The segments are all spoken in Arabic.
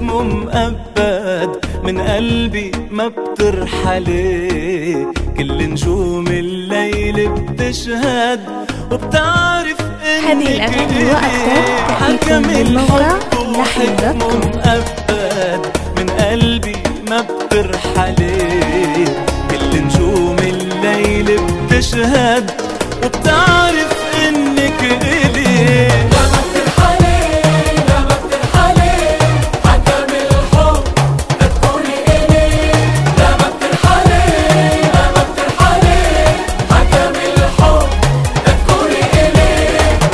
حكمه مؤبد من قلبي ما بترحلي. كل نجوم الليل بتشهد وبتعرف انك حكم الحب وحكمه مؤبد من قلبي ما بترحلي. كل نجوم الليل بتشهد وبتعرف انك إلي. لما بترحلي لما بترحلي حكم الحب تدخلي إلي. لما بترحلي لما بترحلي حكم الحب تدخلي إلي.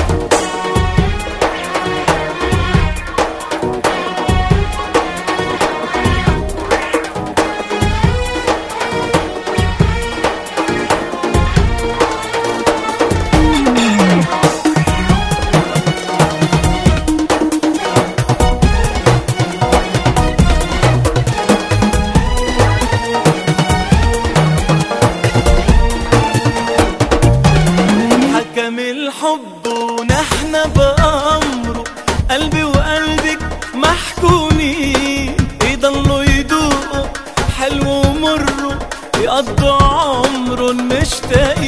حكم الحب ونحن بأمره، قلبي وقلبك محكومين. يضلوا يدوقوا حلو ومروا يقضوا عمرهم مشتاقين.